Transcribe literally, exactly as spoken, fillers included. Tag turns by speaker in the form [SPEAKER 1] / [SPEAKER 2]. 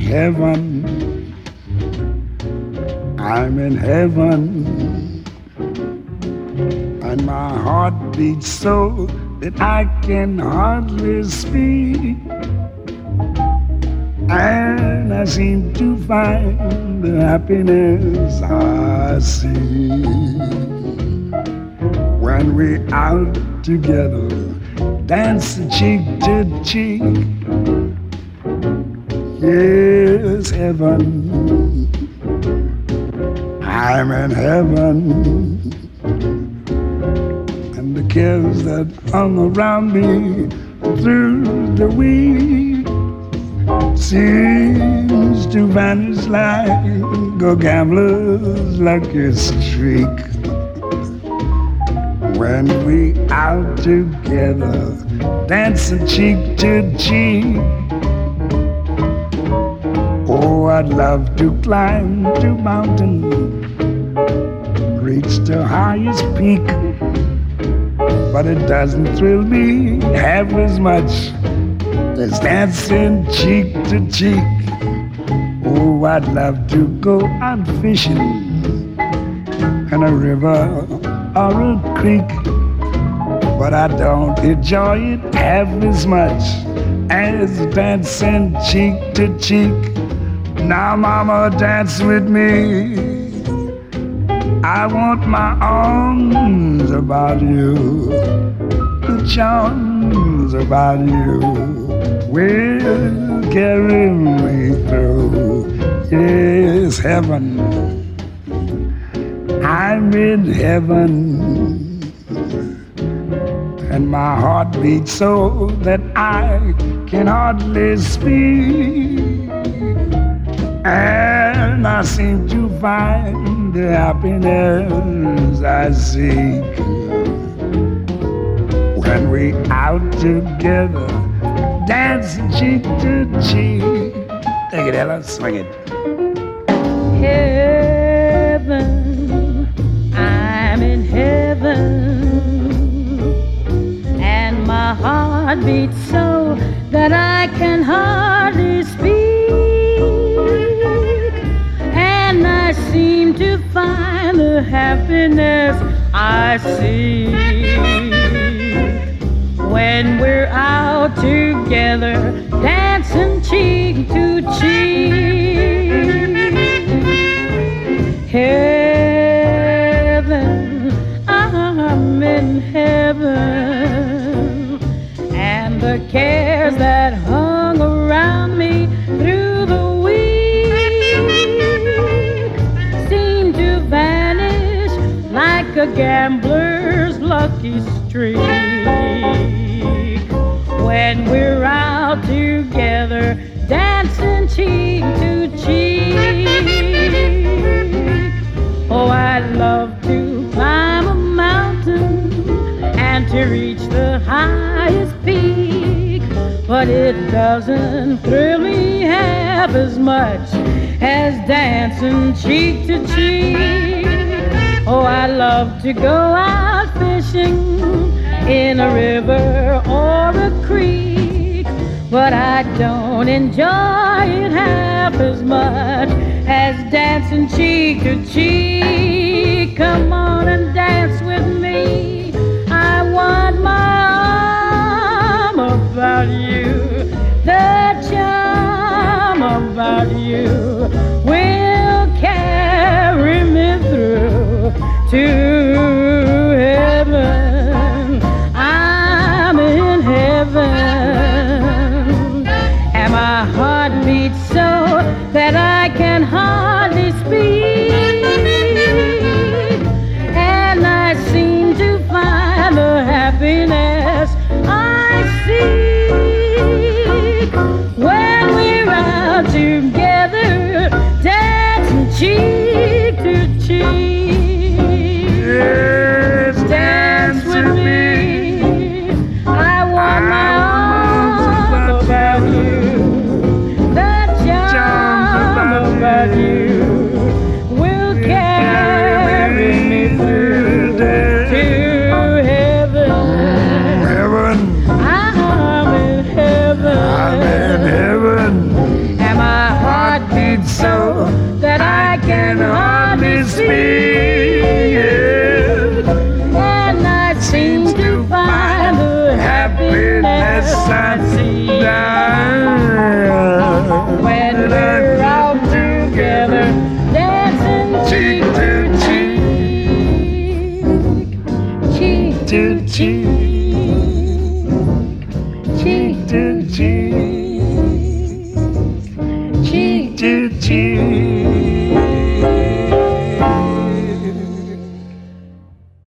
[SPEAKER 1] heaven. I'm in heaven. And my heart beats so that I can hardly speak. And I seem to find the happiness I see when we're out together, dancing cheek to cheek. Yes, heaven, I'm in heaven. And the cares that hung around me through the week seems to vanish like a gambler's lucky streak. When we out together, dancing cheek to cheek. Oh, I'd love to climb to mountain, reach the highest peak, but it doesn't thrill me half as much as dancing cheek to cheek. Oh, I'd love to go out fishing in a river or a creek, but I don't enjoy it half as much as dancing cheek to cheek. Now, mama, dance with me. I want my arms about you, the charms about you will carry me through. Yes, heaven, I'm in heaven. And my heart beats so that I can hardly speak. And I seem to find the happiness I seek when we out together, dancing cheek to cheek. Take it, Ella, swing it.
[SPEAKER 2] Heaven, I'm in heaven, and my heart beats so that I can hardly speak. And I seem to find the happiness I seek when we're out together, dancing cheek to cheek. Heaven, I'm in heaven, and the cares that hung around me through the like a gambler's lucky streak. When we're out together, dancing cheek to cheek. Oh, I'd love to climb a mountain and to reach the highest peak, but it doesn't thrill me half as much as dancing cheek to cheek. Oh, I love to go out fishing in a river or a creek, but I don't enjoy it half as much as dancing cheek to cheek. Come on and dance with me. I want my arm about you, the charm about you will carry me through to heaven. I'm in heaven, and my heart beats so that I can hardly speak. And I seem to find
[SPEAKER 1] with me, yeah.
[SPEAKER 2] And I seem to find the happiness I